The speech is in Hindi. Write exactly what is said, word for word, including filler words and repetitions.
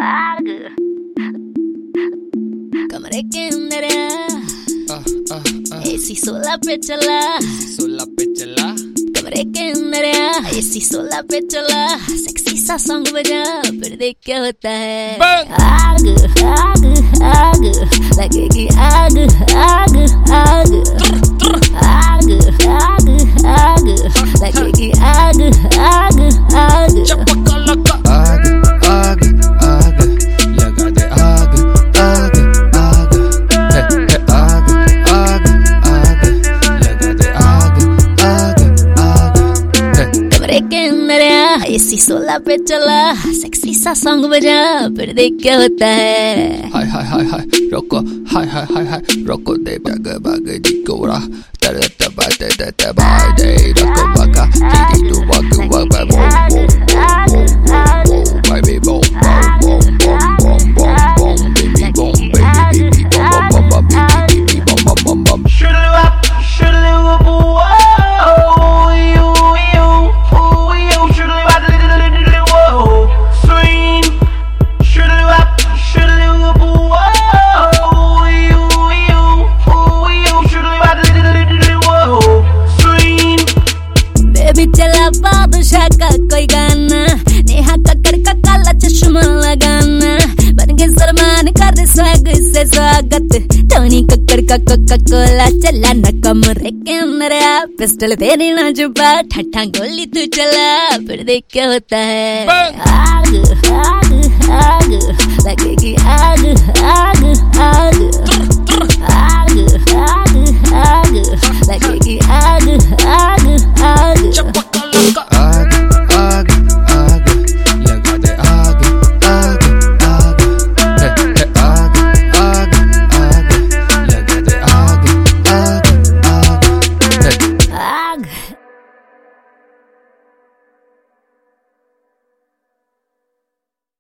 आग कमरे के अंदर एसी सोलह पे चला सोलह पे चला कमरे के अंदर एसी सोलह पे चला सेक्सी सा सॉन्ग बजा फिर देख क्या होता है। आग आग आग लगेगी आग आग आग आग आग आग लगेगी आग आग आग चपका लगा आग आग आग लगा दे आग आग आग है है आग आग आग लगा दे आग आग आग है। कमरे के अंदर एसी सोलह पे चला सेक्सी सा सॉन्ग बजा फिर देख क्या होता है। हाय हाय हाय हाय रोको हाय हाय हाय हाय रोको दे बाग बाग दिकोरा tere taba te te te bye day roko baka didi do waka waka boom boom boom baby boom boom boom boom boom boom baby boom baby baby boom boom boom baby baby boom boom boom boom shoulda up shoulda up oh you you oh you shoulda up whoa swing shoulda up shoulda up oh you you oh you shoulda up baby चला बादशाह का कोई गाना नेहा कक्कर का काला चश्मा लगाना बन के सलमान कर दे स्वैग से स्वागत टोनी कक्कर का कोका कोला चला न कमरे के अंदर पिस्टल तेरी ना जुबा ठट्ठा गोली तू चला फिर देख क्या होता है। आग आग आग लगेगी आग आग